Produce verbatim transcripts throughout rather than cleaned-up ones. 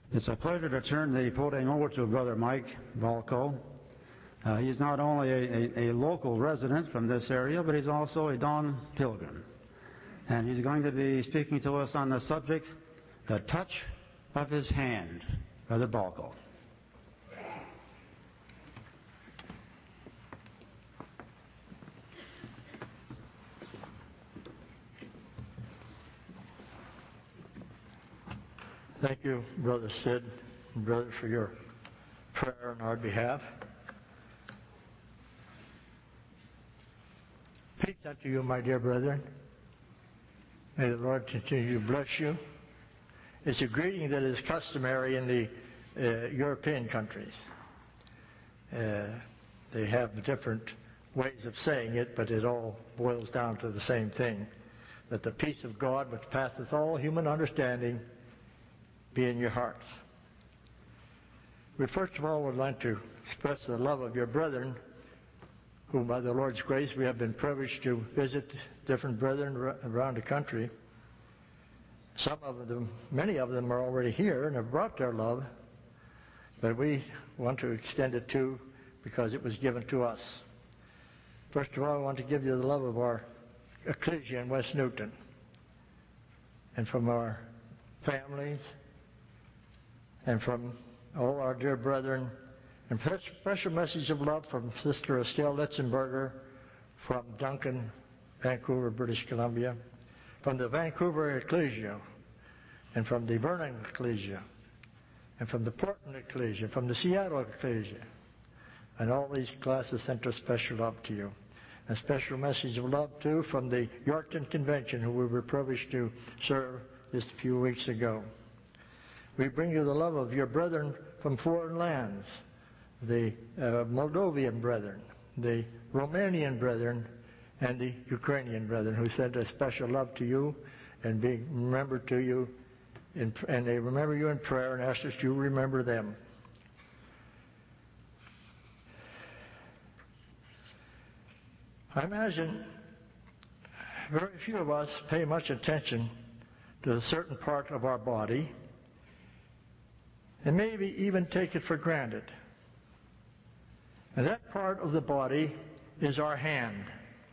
It's a pleasure to turn the podium over to Brother Mike Valco. Uh, he's not only a, a, a local resident from this area, but he's also a Dawn Pilgrim. And he's going to be speaking to us on the subject, the touch of his hand. Brother Valco. Thank you, Brother Sid and Brother, for your prayer on our behalf. Peace unto you, my dear brethren. May the Lord continue to bless you. It's a greeting that is customary in the uh, European countries. Uh, they have different ways of saying it, but it all boils down to the same thing, that the peace of God, which passeth all human understanding, be in your hearts. We first of all would like to express the love of your brethren, whom by the Lord's grace we have been privileged to visit different brethren around the country. Some of them, many of them are already here and have brought their love, but we want to extend it too because it was given to us. First of all, I want to give you the love of our ecclesia in West Newton and from our families and from all our dear brethren, and special message of love from Sister Estelle Litzenberger from Duncan, Vancouver, British Columbia, from the Vancouver Ecclesia, and from the Vernon Ecclesia, and from the Portland Ecclesia, from the Seattle Ecclesia, and all these classes sent a special love to you. A special message of love, too, from the Yorkton Convention, who we were privileged to serve just a few weeks ago. We bring you the love of your brethren from foreign lands, the uh, Moldovan brethren, the Romanian brethren, and the Ukrainian brethren, who sent a special love to you and be remembered to you, in, and they remember you in prayer and ask us you remember them. I imagine very few of us pay much attention to a certain part of our body, and maybe even take it for granted. And that part of the body is our hand.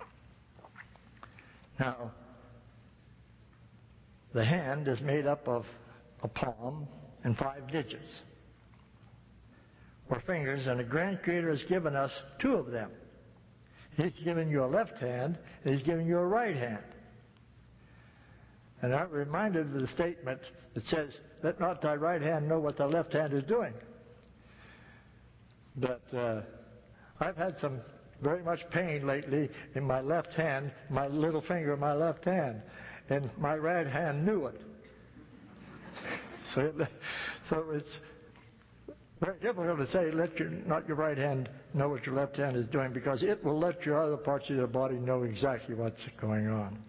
Now, the hand is made up of a palm and five digits, or fingers, and the Grand Creator has given us two of them. He's given you a left hand, and He's given you a right hand. And I'm reminded of the statement that says, let not thy right hand know what thy left hand is doing. But uh, I've had some very much pain lately in my left hand, my little finger in my left hand, and my right hand knew it. so, it so it's very difficult to say, let your, not your right hand know what your left hand is doing, because it will let your other parts of your body know exactly what's going on.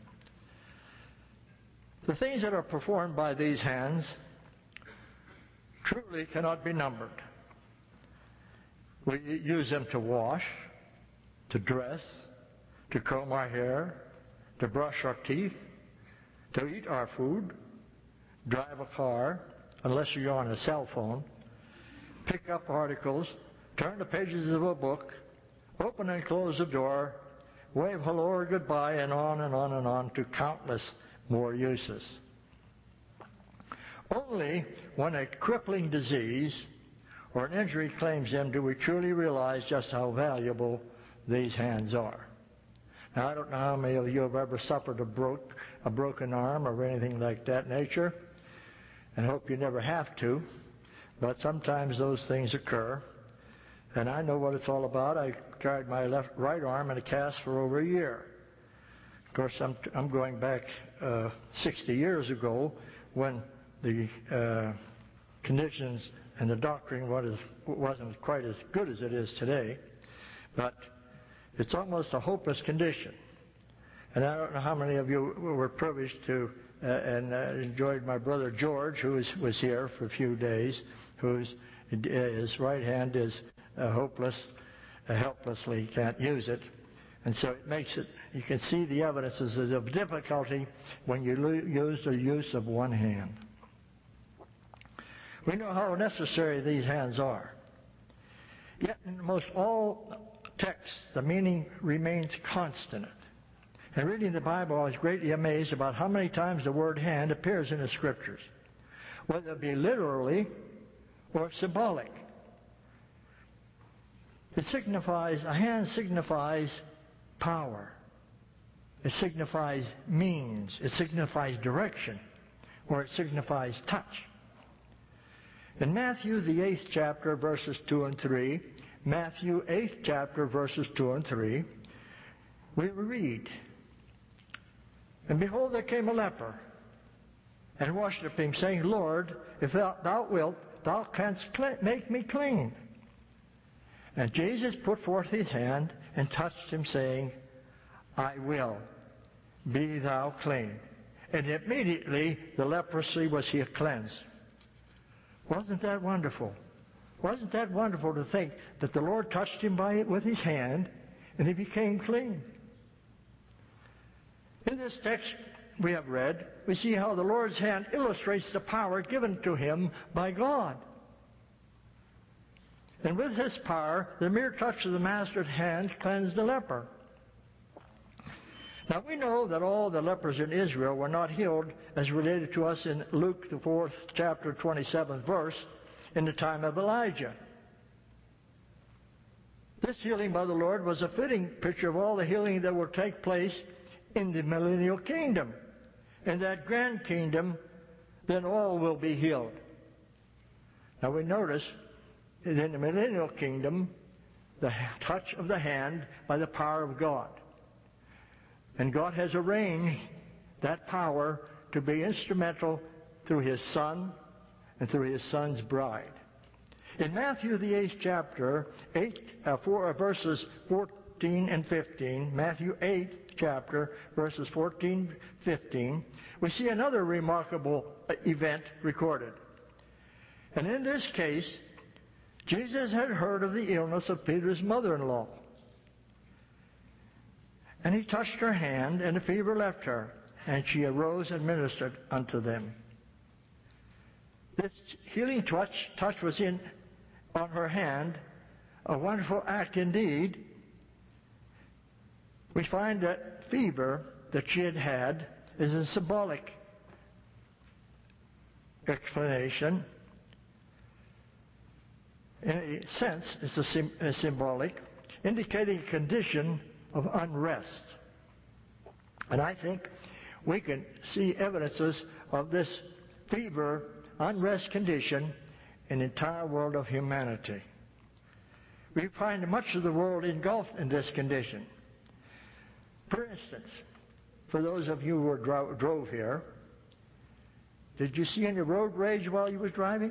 The things that are performed by these hands truly cannot be numbered. We use them to wash, to dress, to comb our hair, to brush our teeth, to eat our food, drive a car, unless you're on a cell phone, pick up articles, turn the pages of a book, open and close the door, wave hello or goodbye, and on and on and on to countless more uses. Only when a crippling disease or an injury claims them do we truly realize just how valuable these hands are. Now, I don't know how many of you have ever suffered a, broke, a broken arm or anything like that nature, and hope you never have to, but sometimes those things occur, and I know what it's all about. I carried my left, right arm in a cast for over a year. Of course, I'm, I'm going back uh, sixty years ago when the uh, conditions and the doctoring wasn't quite as good as it is today. But it's almost a hopeless condition. And I don't know how many of you were privileged to uh, and uh, enjoyed my brother George, who was, was here for a few days, whose his right hand is uh, hopeless, uh, helplessly can't use it. And so it makes it, you can see the evidences of difficulty when you use the use of one hand. We know how necessary these hands are. Yet in most all texts, the meaning remains constant. And reading the Bible, I was greatly amazed about how many times the word hand appears in the Scriptures, whether it be literally or symbolic. It signifies, a hand signifies power. It signifies means. It signifies direction. Or it signifies touch. In Matthew, the eighth chapter, verses two and three, Matthew, eighth chapter, verses two and three, we read, "And behold, there came a leper, and worshipped him, saying, Lord, if thou wilt, thou canst make me clean. And Jesus put forth his hand and touched him, saying, I will, be thou clean. And immediately the leprosy was here cleansed." Wasn't that wonderful? Wasn't that wonderful to think that the Lord touched him by it with his hand and he became clean? In this text we have read, we see how the Lord's hand illustrates the power given to him by God. And with his power, the mere touch of the Master's hand cleansed the leper. Now we know that all the lepers in Israel were not healed as related to us in Luke, the fourth chapter, twenty-seventh verse, in the time of Elijah. This healing by the Lord was a fitting picture of all the healing that will take place in the millennial kingdom. In that grand kingdom, then all will be healed. Now we notice that in the millennial kingdom, the touch of the hand by the power of God. And God has arranged that power to be instrumental through His Son and through His Son's bride. In Matthew, the eighth chapter, eight, uh, four, uh, verses fourteen and fifteen, Matthew eight chapter, verses fourteen, fifteen, we see another remarkable event recorded. And in this case, Jesus had heard of the illness of Peter's mother-in-law. And he touched her hand, and the fever left her, and she arose and ministered unto them. This healing touch, touch was in on her hand, a wonderful act indeed. We find that fever that she had had is a symbolic explanation. In a sense, it's a, sim- a symbolic, indicating a condition of unrest. And I think we can see evidences of this fever, unrest condition in the entire world of humanity. We find much of the world engulfed in this condition. For instance, for those of you who dro- drove here, did you see any road rage while you were driving?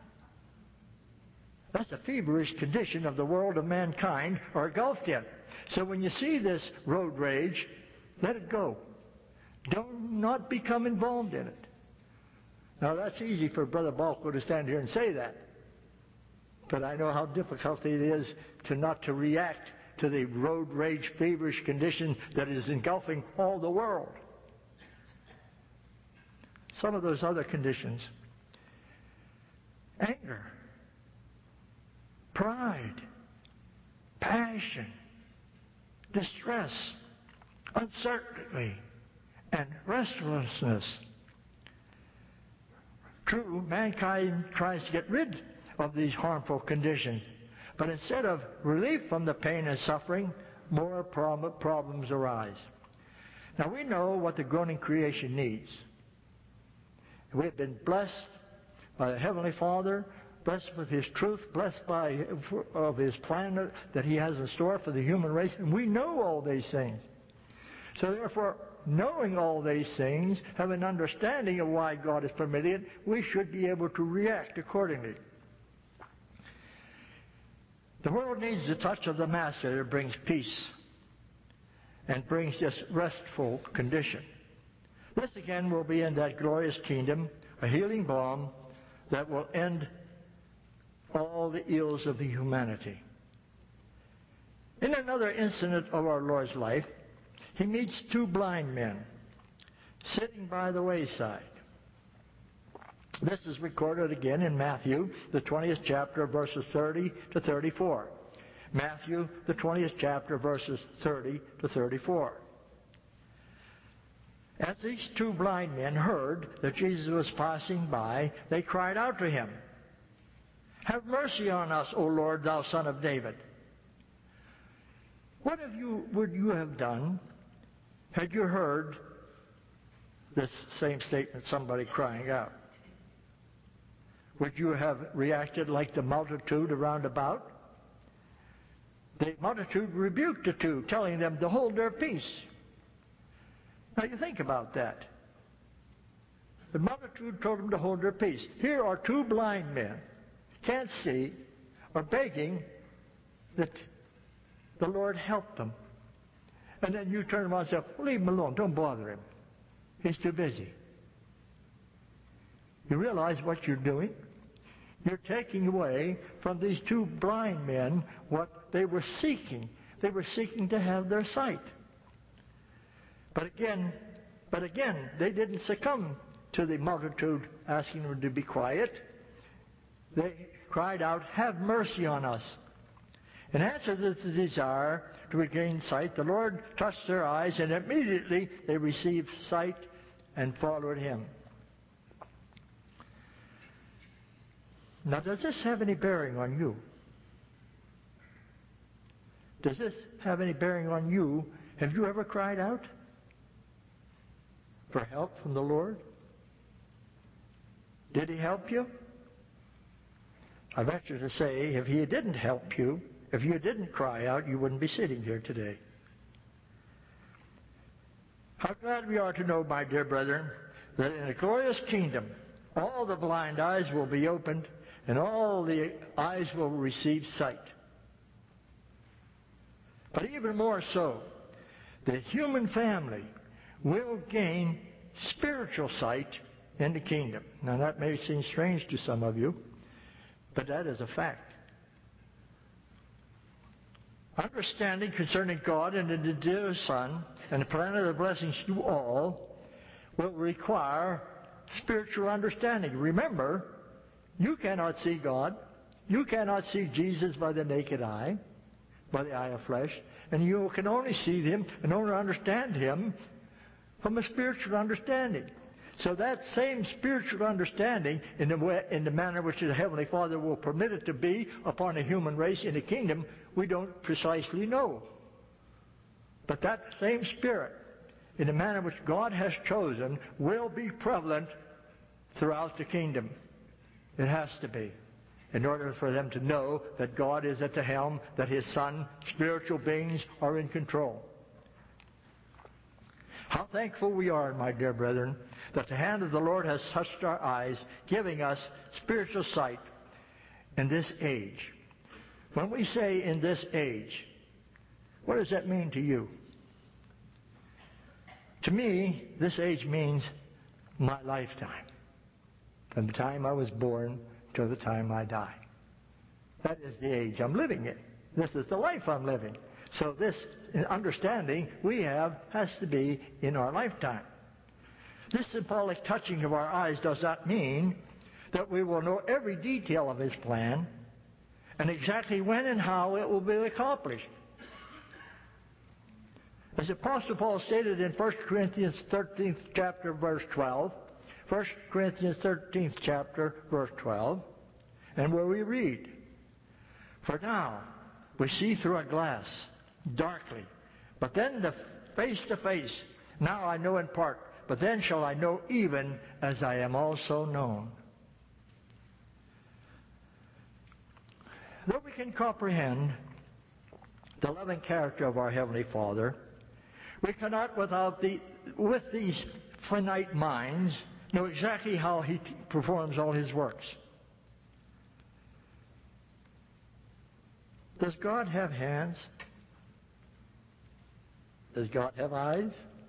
That's a feverish condition of the world of mankind are engulfed in. So when you see this road rage, let it go. Do not become involved in it. Now that's easy for Brother Balko to stand here and say that. But I know how difficult it is to not to react to the road rage feverish condition that is engulfing all the world. Some of those other conditions. Anger. Pride. Passion. Distress, uncertainty, and restlessness. True, mankind tries to get rid of these harmful conditions, but instead of relief from the pain and suffering, more prob- problems arise. Now we know what the groaning creation needs. We have been blessed by the Heavenly Father, blessed with His truth, blessed by of His plan that He has in store for the human race, and we know all these things. So therefore, knowing all these things, have an understanding of why God has permitted it, we should be able to react accordingly. The world needs the touch of the Master that brings peace and brings this restful condition. This again will be in that glorious kingdom, a healing balm that will end all the ills of the humanity. In another incident of our Lord's life, He meets two blind men sitting by the wayside. This is recorded again in Matthew, the twentieth chapter, verses thirty to thirty-four. Matthew, the twentieth chapter, verses thirty to thirty-four. As these two blind men heard that Jesus was passing by, they cried out to him, "Have mercy on us, O Lord, thou Son of David." What have you, would you have done had you heard this same statement, somebody crying out? Would you have reacted like the multitude around about? The multitude rebuked the two, telling them to hold their peace. Now you think about that. The multitude told them to hold their peace. Here are two blind men, can't see, are begging that the Lord help them. And then you turn around and say, well, leave him alone, don't bother him. He's too busy. You realize what you're doing? You're taking away from these two blind men what they were seeking. They were seeking to have their sight. But again, but again, they didn't succumb to the multitude asking them to be quiet. They cried out, "Have mercy on us." In answer to the desire to regain sight, the Lord touched their eyes, and immediately they received sight and followed him. Now, does this have any bearing on you? Does this have any bearing on you? Have you ever cried out for help from the Lord? Did he help you? I venture to say, if he didn't help you, if you didn't cry out, you wouldn't be sitting here today. How glad we are to know, my dear brethren, that in a glorious kingdom, all the blind eyes will be opened, and all the eyes will receive sight. But even more so, the human family will gain spiritual sight in the kingdom. Now that may seem strange to some of you, but that is a fact. Understanding concerning God and the dear Son and the plan of the blessings to all will require spiritual understanding. Remember, you cannot see God. You cannot see Jesus by the naked eye, by the eye of flesh, and you can only see him and only understand him from a spiritual understanding. So that same spiritual understanding, in the way, in the manner which the Heavenly Father will permit it to be upon a human race in the kingdom, we don't precisely know. But that same Spirit, in the manner which God has chosen, will be prevalent throughout the kingdom. It has to be, in order for them to know that God is at the helm, that his Son, spiritual beings, are in control. How thankful we are, my dear brethren, that the hand of the Lord has touched our eyes, giving us spiritual sight in this age. When we say in this age, what does that mean to you? To me, this age means my lifetime. From the time I was born to the time I die. That is the age I'm living in. This is the life I'm living. So this understanding we have has to be in our lifetime. This symbolic touching of our eyes does not mean that we will know every detail of his plan and exactly when and how it will be accomplished. As the Apostle Paul stated in First Corinthians thirteenth chapter, verse twelve, First Corinthians thirteenth chapter, verse twelve, and where we read, "For now we see through a glass, darkly, but then the face to face. Now I know in part, but then shall I know even as I am also known." Though we can comprehend the loving character of our Heavenly Father, we cannot, without the, with these finite minds, know exactly how he t- performs all his works. Does God have hands? Does God have eyes?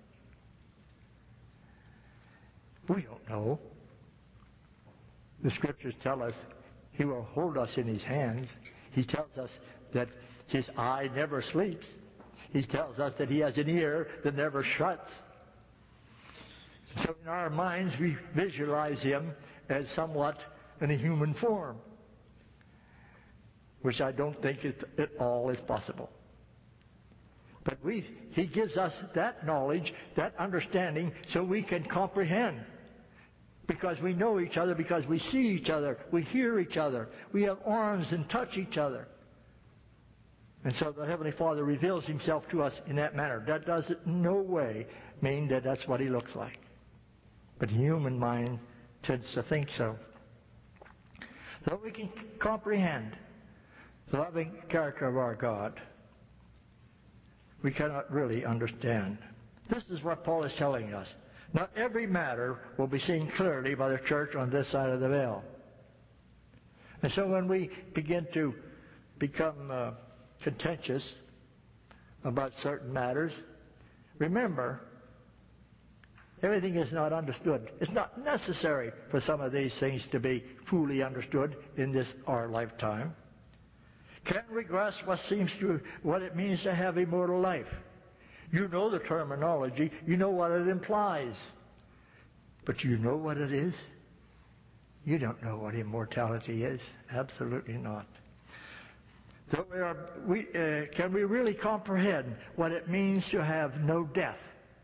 We don't know. The Scriptures tell us he will hold us in his hands. He tells us that his eye never sleeps. He tells us that he has an ear that never shuts. So in our minds we visualize him as somewhat in a human form, which I don't think it at all is possible. But we, He gives us that knowledge, that understanding, so we can comprehend. Because we know each other, because we see each other, we hear each other, we have arms and touch each other. And so the Heavenly Father reveals Himself to us in that manner. That does in no way mean that that's what He looks like. But the human mind tends to think so. So we can comprehend the loving character of our God, we cannot really understand. This is what Paul is telling us. Not every matter will be seen clearly by the church on this side of the veil. And so when we begin to become uh, contentious about certain matters, remember, everything is not understood. It's not necessary for some of these things to be fully understood in this our lifetime. Can we grasp what seems to what it means to have immortal life? You know the terminology. You know what it implies. But you know what it is? You don't know what immortality is. Absolutely not. So we are, we, uh, can we really comprehend what it means to have no death?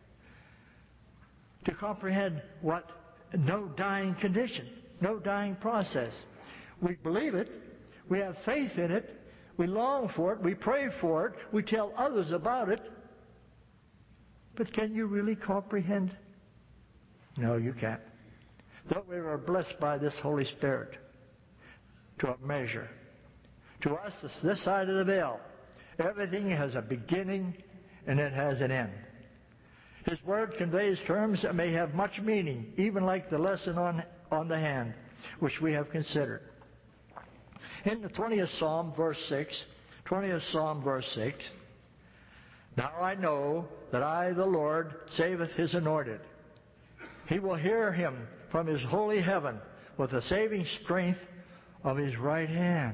To comprehend what no dying condition, no dying process. We believe it. We have faith in it. We long for it. We pray for it. We tell others about it. But can you really comprehend? No, you can't. Though we are blessed by this Holy Spirit to a measure. To us, this side of the veil, everything has a beginning and it has an end. His Word conveys terms that may have much meaning, even like the lesson on, on the hand, which we have considered. In the twentieth Psalm, verse six, twentieth Psalm, verse six, now I know that I, the Lord, saveth His anointed. He will hear Him from His holy heaven with the saving strength of His right hand.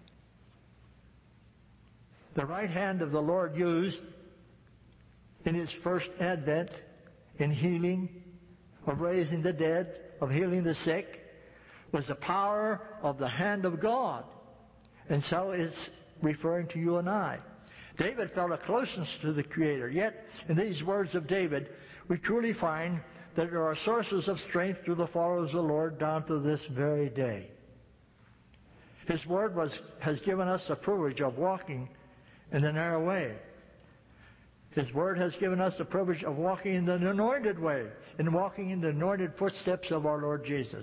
The right hand of the Lord used in His first advent in healing, of raising the dead, of healing the sick, was the power of the hand of God. And so it's referring to you and I. David felt a closeness to the Creator. Yet, in these words of David, we truly find that there are sources of strength to the followers of the Lord down to this very day. His Word was, has given us the privilege of walking in the narrow way. His Word has given us the privilege of walking in the anointed way, and walking in the anointed footsteps of our Lord Jesus.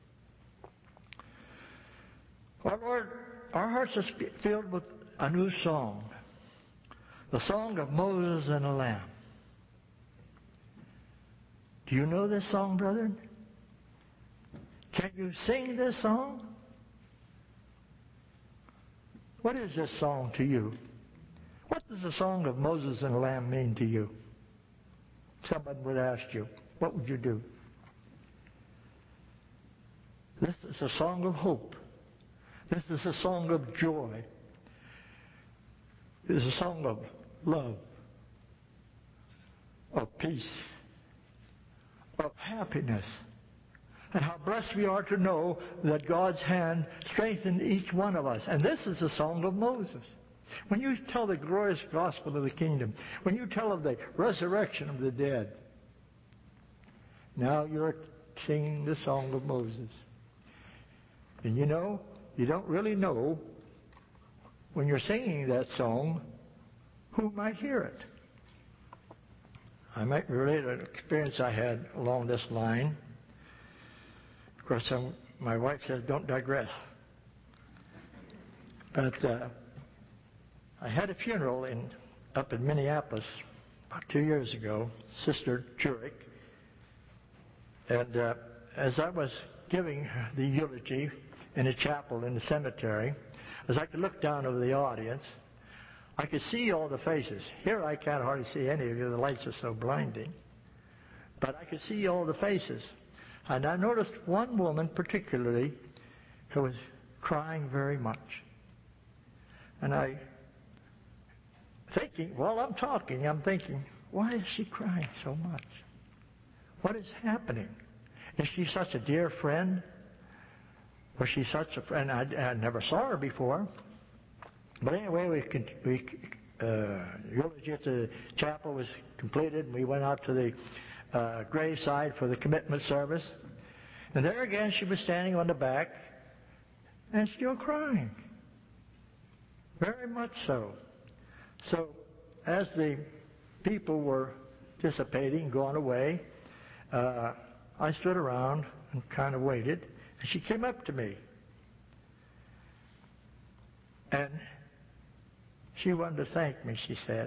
Our Lord, our hearts are filled with a new song, the song of Moses and the Lamb. Do you know this song, brethren? Can you sing this song? What is this song to you? What does the song of Moses and the Lamb mean to you? Someone would ask you, what would you do? This is a song of hope. This is a song of joy. It is a song of love, of peace, of happiness. And how blessed we are to know that God's hand strengthened each one of us. And this is a song of Moses. When you tell the glorious gospel of the kingdom, when you tell of the resurrection of the dead, now you're singing the song of Moses. And you know, you don't really know when you're singing that song who might hear it. I might relate an experience I had along this line. Of course, um, my wife says, don't digress. But uh, I had a funeral in up in Minneapolis about two years ago, Sister Jurek. And uh, as I was giving the eulogy in a chapel in the cemetery, as I could look down over the audience, I could see all the faces. Here I can't hardly see any of you. The lights are so blinding. But I could see all the faces. And I noticed one woman particularly who was crying very much. And I, thinking, while I'm talking, I'm thinking, why is she crying so much? What is happening? Is she such a dear friend Well, she's such a friend. I, I never saw her before. But anyway, we, we uh, eulogy at the chapel was completed, and we went out to the uh, graveside for the commitment service. And there again, she was standing on the back and still crying. Very much so. So, as the people were dissipating, going away, uh, I stood around and kind of waited. And she came up to me. And she wanted to thank me, she said.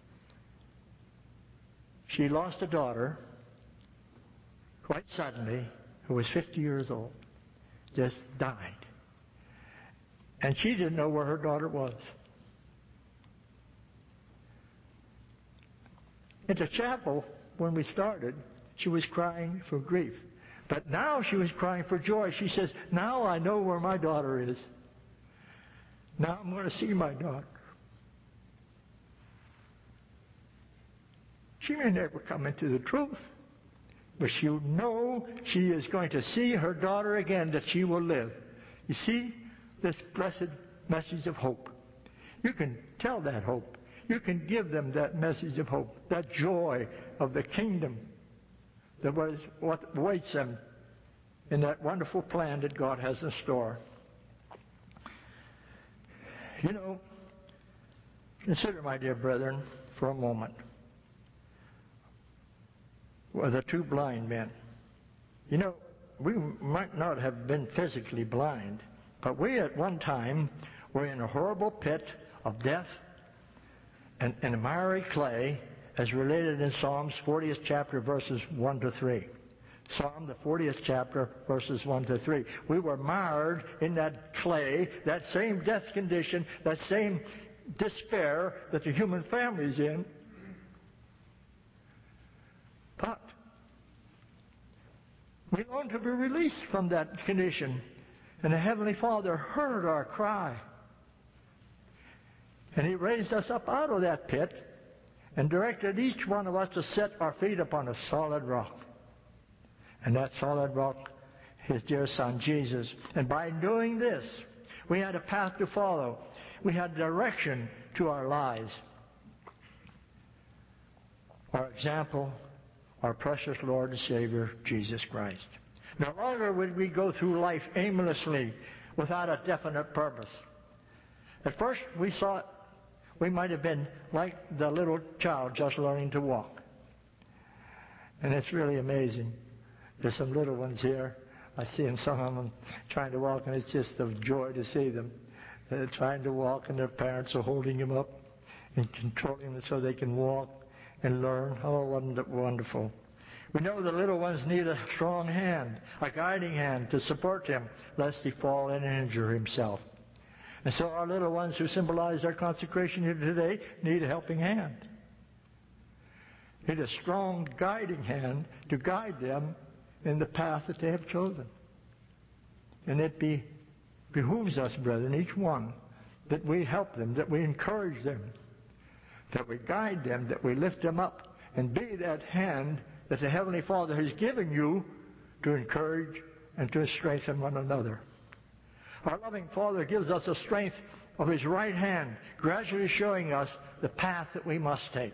She lost a daughter quite suddenly who was fifty years old, just died. And she didn't know where her daughter was. At the chapel, when we started, she was crying for grief. But now she was crying for joy. She says, now I know where my daughter is. Now I'm going to see my daughter. She may never come into the truth, but she'll know she is going to see her daughter again, that she will live. You see this blessed message of hope. You can tell that hope. You can give them that message of hope, that joy of the kingdom that was what awaits them in that wonderful plan that God has in store. You know, consider, my dear brethren, for a moment, well, the two blind men. You know, we might not have been physically blind, but we at one time were in a horrible pit of death and, and miry clay, as related in Psalms fortieth chapter, verses one to three. Psalm, the fortieth chapter, verses one to three. We were mired in that clay, that same death condition, that same despair that the human family is in. But we long to be released from that condition. And the Heavenly Father heard our cry. And He raised us up out of that pit and directed each one of us to set our feet upon a solid rock. And that solid rock, His dear Son, Jesus. And by doing this, we had a path to follow. We had direction to our lives. Our example, our precious Lord and Savior, Jesus Christ. No longer would we go through life aimlessly without a definite purpose. At first, we thought we might have been like the little child just learning to walk. And it's really amazing. There's some little ones here. I see them, some of them trying to walk, and it's just a joy to see them. They're trying to walk, and their parents are holding them up and controlling them so they can walk and learn. Oh, wasn't it wonderful? We know the little ones need a strong hand, a guiding hand to support him, lest he fall and injure himself. And so our little ones who symbolize our consecration here today need a helping hand. Need a strong guiding hand to guide them in the path that they have chosen. And it be, behooves us, brethren, each one, that we help them, that we encourage them, that we guide them, that we lift them up, and be that hand that the Heavenly Father has given you to encourage and to strengthen one another. Our loving Father gives us the strength of His right hand, gradually showing us the path that we must take.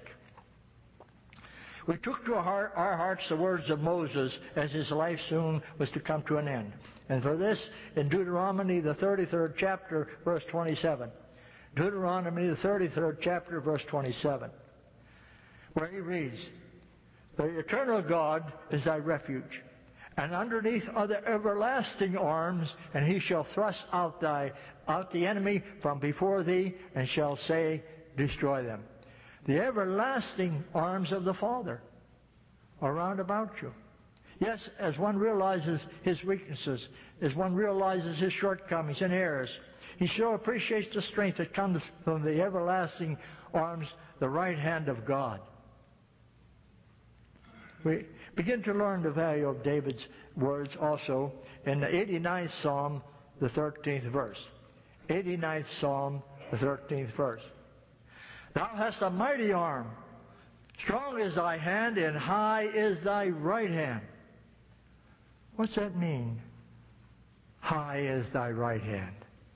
We took to our, heart, our hearts the words of Moses as his life soon was to come to an end. And for this, in Deuteronomy, the thirty-third chapter, verse twenty-seven. Deuteronomy, the thirty-third chapter, verse twenty-seven, where he reads, "The eternal God is thy refuge, and underneath are the everlasting arms, and He shall thrust out thy out the enemy from before thee, and shall say, destroy them." The everlasting arms of the Father are round about you. Yes, as one realizes his weaknesses, as one realizes his shortcomings and errors, he sure appreciates the strength that comes from the everlasting arms, the right hand of God. We begin to learn the value of David's words also in the eighty-ninth Psalm, the thirteenth verse. eighty-ninth Psalm, the thirteenth verse. "Thou hast a mighty arm. Strong is thy hand, and high is thy right hand." What's that mean? high as thy right hand.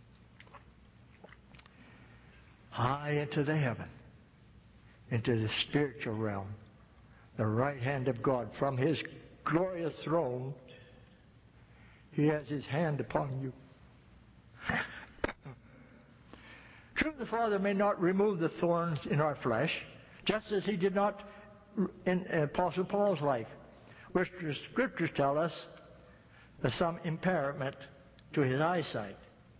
High into the heaven, into the spiritual realm, the right hand of God. From His glorious throne, He has His hand upon you. True, the Father may not remove the thorns in our flesh, just as He did not in Apostle Paul's life, which the Scriptures tell us there's some impairment to his eyesight.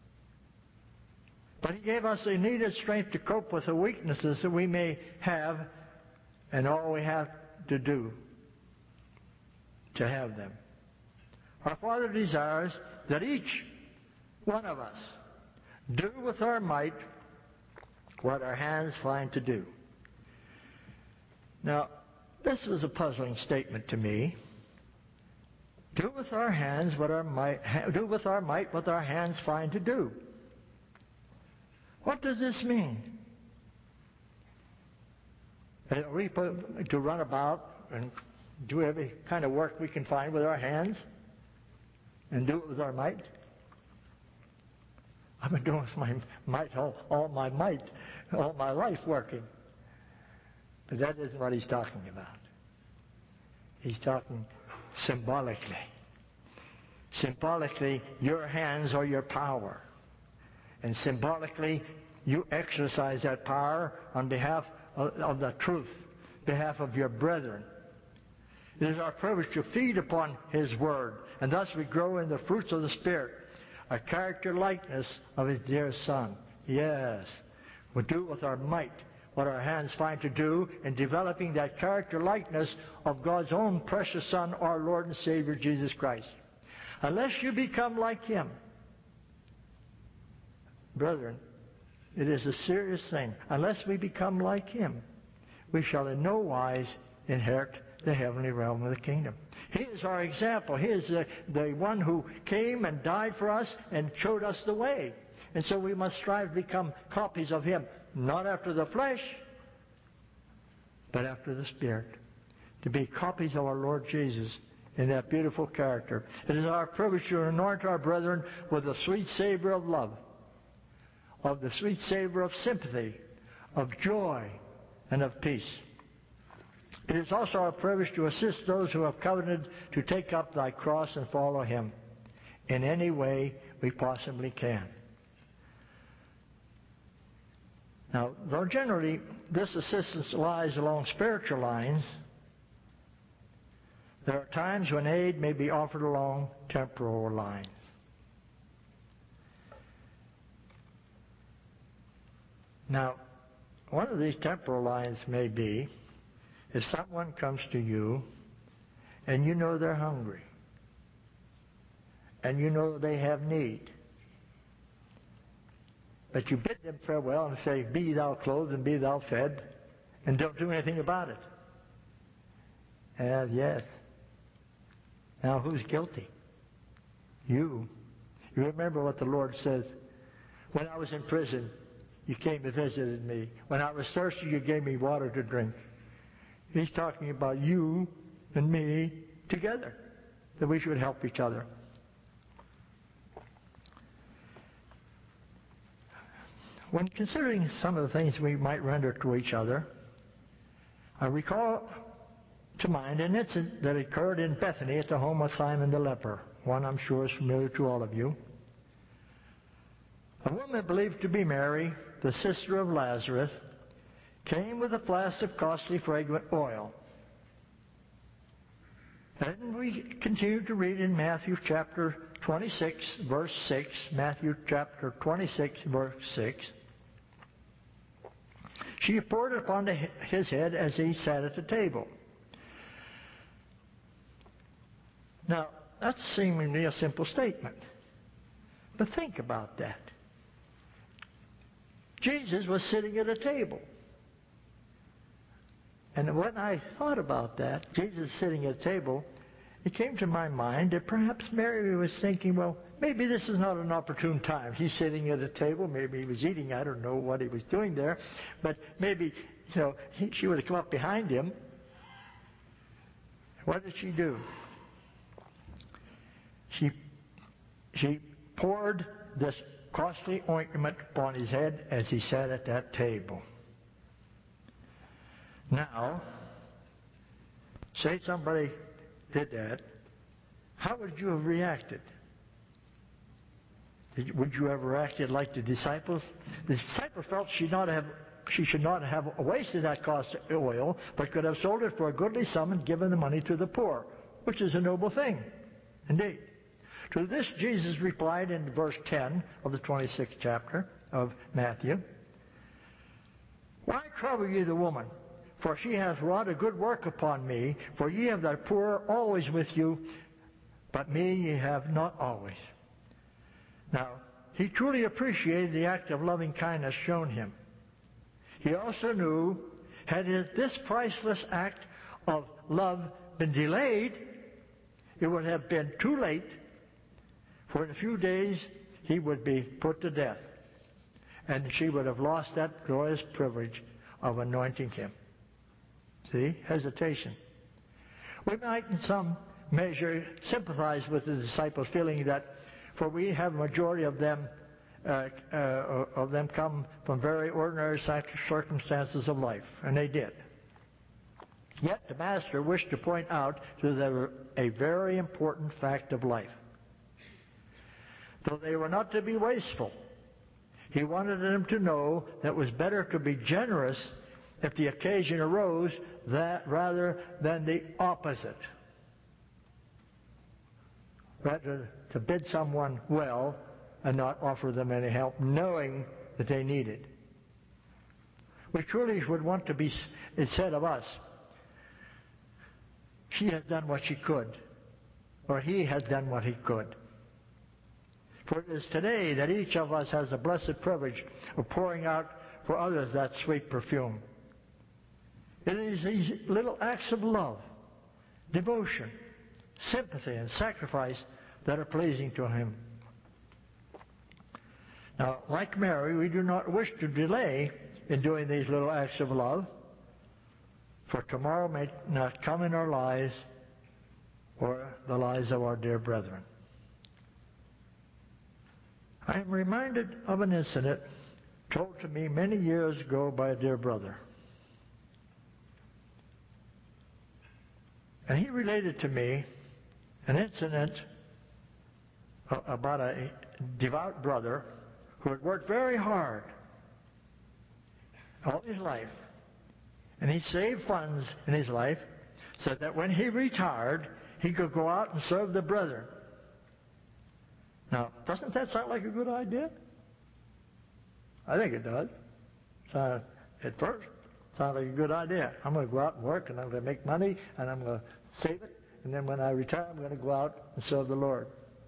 But He gave us the needed strength to cope with the weaknesses that we may have, and all we have to do to have them. Our Father desires that each one of us do with our might what our hands find to do. Now, this was a puzzling statement to me. Do with our hands what our might, do with our might what our hands find to do. What does this mean? Are we to run about and do every kind of work we can find with our hands and do it with our might? I've been doing with my might all, all my might, all my life working. But that isn't what He's talking about. He's talking symbolically. Symbolically, your hands are your power. And symbolically, you exercise that power on behalf of, of the truth, behalf of your brethren. It is our privilege to feed upon His Word, and thus we grow in the fruits of the Spirit, a character likeness of His dear Son. Yes, we do with our might what our hands find to do in developing that character likeness of God's own precious Son, our Lord and Savior, Jesus Christ. Unless you become like Him, brethren, it is a serious thing. Unless we become like Him, we shall in no wise inherit the heavenly realm of the kingdom. He is our example. He is the, the one who came and died for us and showed us the way. And so we must strive to become copies of Him, not after the flesh, but after the Spirit. To be copies of our Lord Jesus in that beautiful character. It is our privilege to anoint our brethren with the sweet savor of love, of the sweet savor of sympathy, of joy, and of peace. It is also our privilege to assist those who have coveted to take up thy cross and follow Him in any way we possibly can. Now, though generally this assistance lies along spiritual lines, there are times when aid may be offered along temporal lines. Now, one of these temporal lines may be if someone comes to you and you know they're hungry and you know they have need, but you bid them farewell and say, be thou clothed and be thou fed, and don't do anything about it. And yes. Now who's guilty? You. You remember what the Lord says. When I was in prison, you came and visited me. When I was thirsty, you gave me water to drink. He's talking about you and me together, that we should help each other. When considering some of the things we might render to each other, I recall to mind an incident that occurred in Bethany at the home of Simon the leper, one I'm sure is familiar to all of you. A woman believed to be Mary, the sister of Lazarus, came with a flask of costly fragrant oil. And we continue to read in Matthew chapter twenty-six, verse six, Matthew chapter twenty-six, verse six. She poured it upon his head as he sat at the table. Now, that's seemingly a simple statement. But think about that. Jesus was sitting at a table. And when I thought about that, Jesus sitting at a table, it came to my mind that perhaps Mary was thinking, well, maybe this is not an opportune time. He's sitting at a table. Maybe he was eating. I don't know what he was doing there. But maybe, you know, he, she would have come up behind him. What did she do? She, she poured this costly ointment upon his head as he sat at that table. Now, say somebody did that, how would you have reacted? Did, would you have reacted like the disciples? The disciples felt she, not have, she should not have wasted that costly oil, but could have sold it for a goodly sum and given the money to the poor, which is a noble thing, indeed. To this Jesus replied in verse ten of the twenty-sixth chapter of Matthew, Why trouble ye the woman? For she hath wrought a good work upon me. For ye have the poor always with you, but me ye have not always. Now, he truly appreciated the act of loving kindness shown him. He also knew, had this priceless act of love been delayed, it would have been too late, for in a few days he would be put to death, and she would have lost that glorious privilege of anointing him. See? Hesitation. We might in some measure sympathize with the disciples, feeling that, for we have a majority of them uh, uh, of them come from very ordinary circumstances of life, and they did. Yet the Master wished to point out to them a very important fact of life. Though they were not to be wasteful, he wanted them to know that it was better to be generous if the occasion arose, that rather than the opposite. Rather to bid someone well and not offer them any help, knowing that they need it. We truly would want to be it said of us, she has done what she could, or he has done what he could. For it is today that each of us has the blessed privilege of pouring out for others that sweet perfume. It is these little acts of love, devotion, sympathy, and sacrifice that are pleasing to him. Now, like Mary, we do not wish to delay in doing these little acts of love, for tomorrow may not come in our lives or the lives of our dear brethren. I am reminded of an incident told to me many years ago by a dear brother. And he related to me an incident about a devout brother who had worked very hard all his life. And he saved funds in his life so that when he retired, he could go out and serve the brethren. Now, doesn't that sound like a good idea? I think it does. So, at first, it sounds like a good idea. I'm going to go out and work, and I'm going to make money, and I'm going to save it, and then when I retire, I'm going to go out and serve the Lord.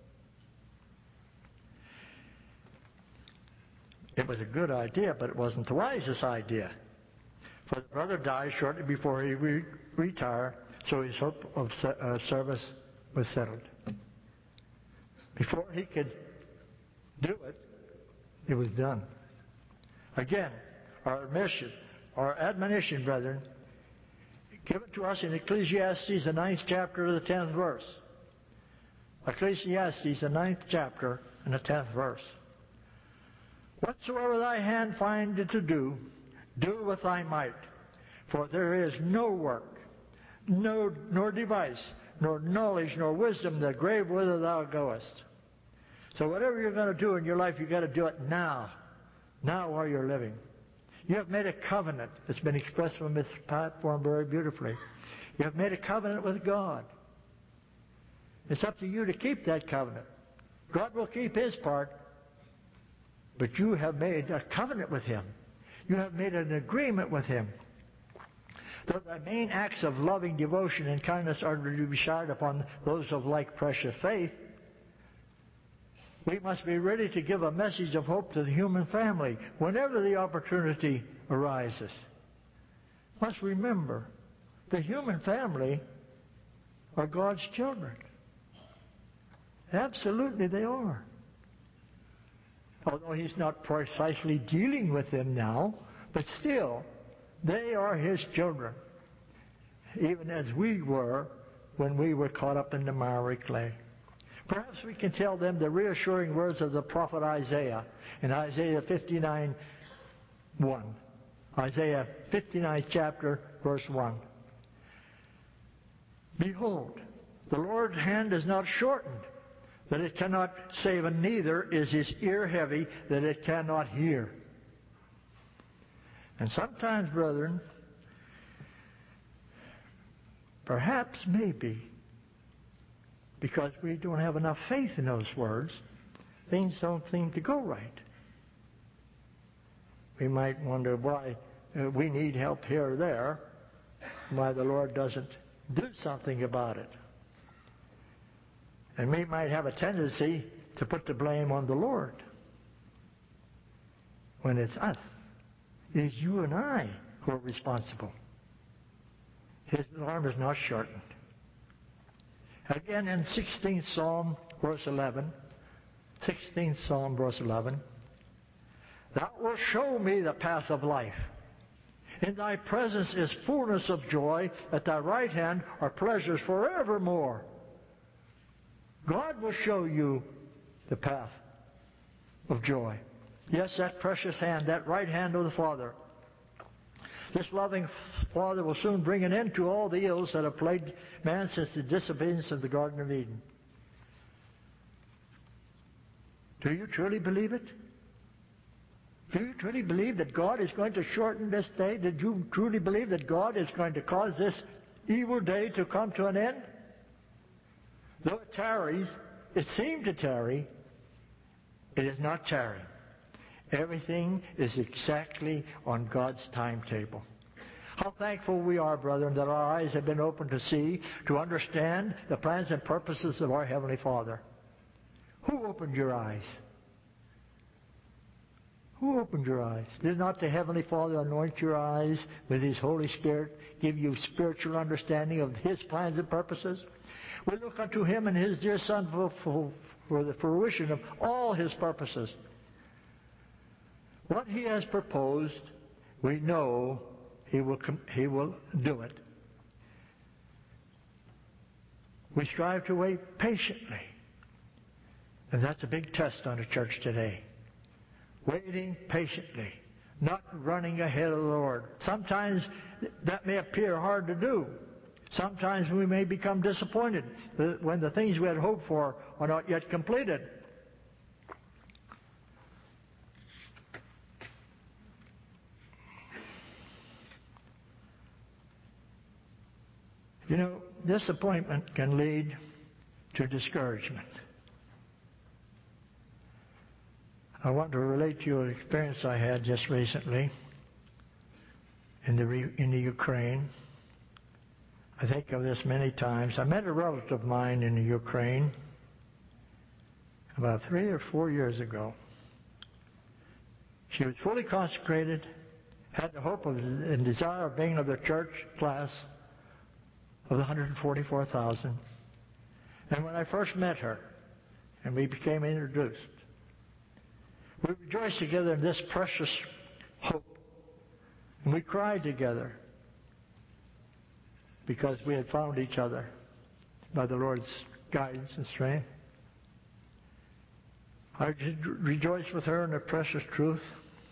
It was a good idea, but it wasn't the wisest idea. For the brother died shortly before he re- retired, so his hope of se- uh, service was settled. Before he could do it, it was done. Again, our mission, our admonition, brethren, given to us in Ecclesiastes, the ninth chapter of the tenth verse. Ecclesiastes, the ninth chapter and the tenth verse. Whatsoever thy hand findeth to do, do with thy might. For there is no work, no, nor device, nor knowledge, nor wisdom in the grave whither thou goest. So whatever you're going to do in your life, you've got to do it now. Now while you're living. You have made a covenant. It's been expressed from this platform very beautifully. You have made a covenant with God. It's up to you to keep that covenant. God will keep His part, but you have made a covenant with Him. You have made an agreement with Him. Though the main acts of loving devotion and kindness are to be showered upon those of like precious faith, we must be ready to give a message of hope to the human family whenever the opportunity arises. Must remember, the human family are God's children. Absolutely they are. Although He's not precisely dealing with them now, but still, they are His children, even as we were when we were caught up in the miry clay. Perhaps we can tell them the reassuring words of the prophet Isaiah in Isaiah fifty-nine, one. Isaiah fifty-ninth chapter, verse one. Behold, the Lord's hand is not shortened, that it cannot save, and neither is his ear heavy, that it cannot hear. And sometimes, brethren, perhaps, maybe, because we don't have enough faith in those words, things don't seem to go right. We might wonder why uh, we need help here or there, why the Lord doesn't do something about it. And we might have a tendency to put the blame on the Lord when it's us. It's you and I who are responsible. His arm is not shortened. Again in sixteenth Psalm, verse eleven, sixteenth Psalm, verse eleven, Thou wilt show me the path of life. In thy presence is fullness of joy. At thy right hand are pleasures forevermore. God will show you the path of joy. Yes, that precious hand, that right hand of the Father. This loving Father will soon bring an end to all the ills that have plagued man since the disobedience of the Garden of Eden. Do you truly believe it? Do you truly believe that God is going to shorten this day? Did you truly believe that God is going to cause this evil day to come to an end? Though it tarries, it seemed to tarry, it is not tarrying. Everything is exactly on God's timetable. How thankful we are, brethren, that our eyes have been opened to see, to understand the plans and purposes of our Heavenly Father. Who opened your eyes? Who opened your eyes? Did not the Heavenly Father anoint your eyes with His Holy Spirit, give you spiritual understanding of His plans and purposes? We look unto Him and His dear Son for, for, for the fruition of all His purposes. What He has proposed, we know He will, he will do it. We strive to wait patiently. And that's a big test on the church today. Waiting patiently, not running ahead of the Lord. Sometimes that may appear hard to do. Sometimes we may become disappointed when the things we had hoped for are not yet completed. You know, disappointment can lead to discouragement. I want to relate to you an experience I had just recently in the, in the Ukraine. I think of this many times. I met a relative of mine in the Ukraine about three or four years ago. She was fully consecrated, had the hope of and desire of being of the church class of the one hundred forty-four thousand. And when I first met her and we became introduced, we rejoiced together in this precious hope. And we cried together because we had found each other by the Lord's guidance and strength. I rejoiced with her in the precious truth.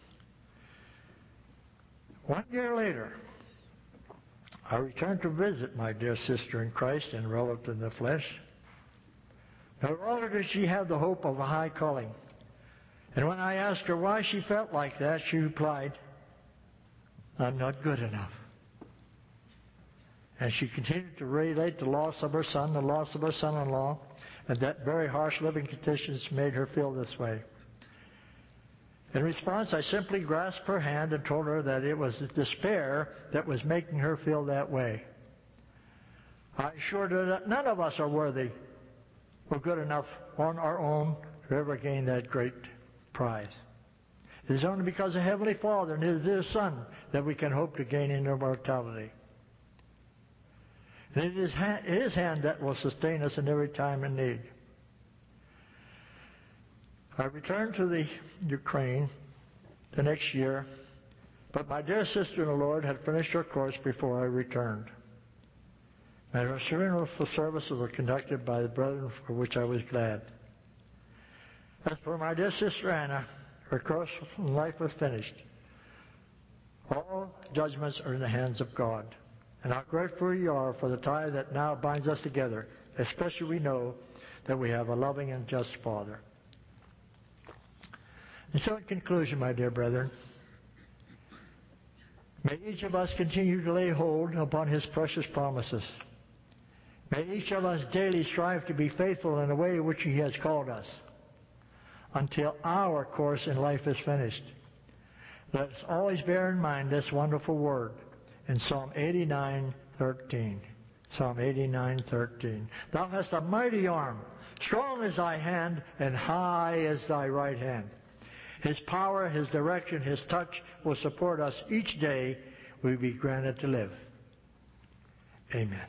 One year later, I returned to visit my dear sister in Christ and relative in the flesh. No longer did she have the hope of a high calling. And when I asked her why she felt like that, she replied, I'm not good enough. And she continued to relate the loss of her son, the loss of her son-in-law, and that very harsh living conditions made her feel this way. In response, I simply grasped her hand and told her that it was despair that was making her feel that way. I assured her that none of us are worthy or good enough on our own to ever gain that great prize. It is only because of Heavenly Father and His dear Son that we can hope to gain immortality. And it is His hand that will sustain us in every time of need. I returned to the Ukraine the next year, but my dear sister in the Lord had finished her course before I returned. My funeral services were conducted by the brethren, for which I was glad. As for my dear sister Anna, her course in life was finished. All judgments are in the hands of God. And how grateful we are for the tie that now binds us together, especially we know that we have a loving and just Father. And so in conclusion, my dear brethren, may each of us continue to lay hold upon His precious promises. May each of us daily strive to be faithful in the way in which He has called us until our course in life is finished. Let us always bear in mind this wonderful word in Psalm eighty-nine thirteen. Psalm eighty-nine thirteen. Thou hast a mighty arm, strong is thy hand, and high is thy right hand. His power, His direction, His touch will support us each day we be granted to live. Amen.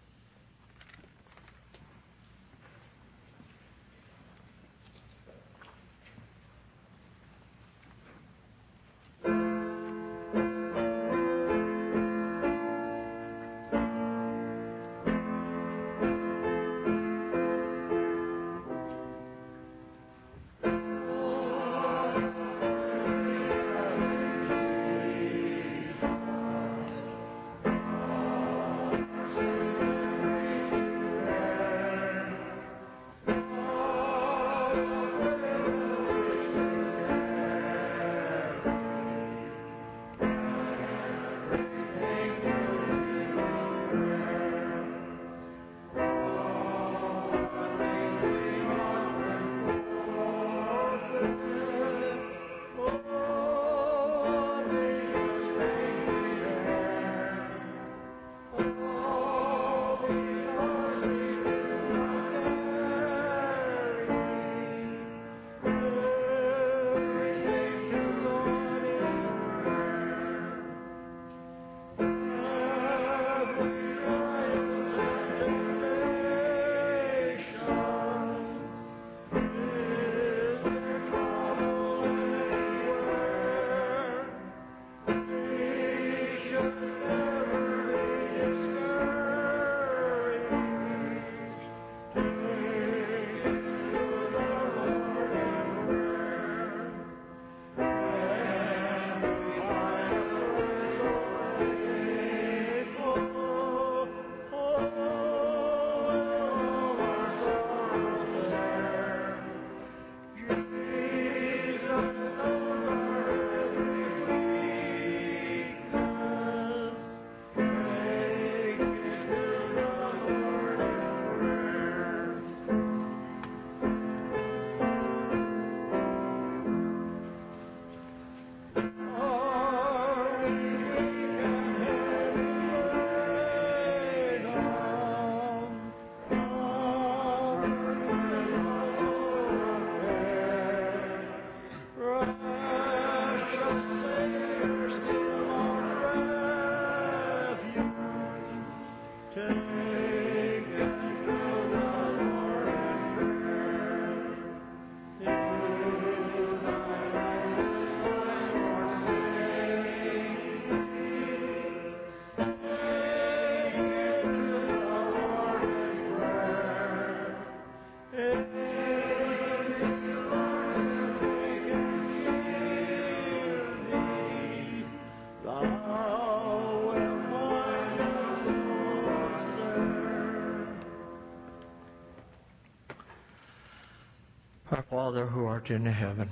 Our Father who art in heaven,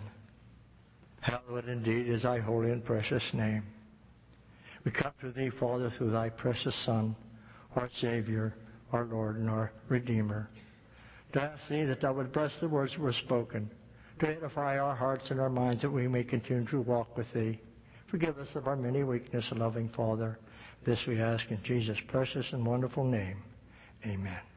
hallowed indeed is thy holy and precious name. We come to thee, Father, through thy precious Son, our Savior, our Lord, and our Redeemer, to ask thee that thou would bless the words that were spoken, to edify our hearts and our minds that we may continue to walk with thee. Forgive us of our many weaknesses, loving Father. This we ask in Jesus' precious and wonderful name. Amen.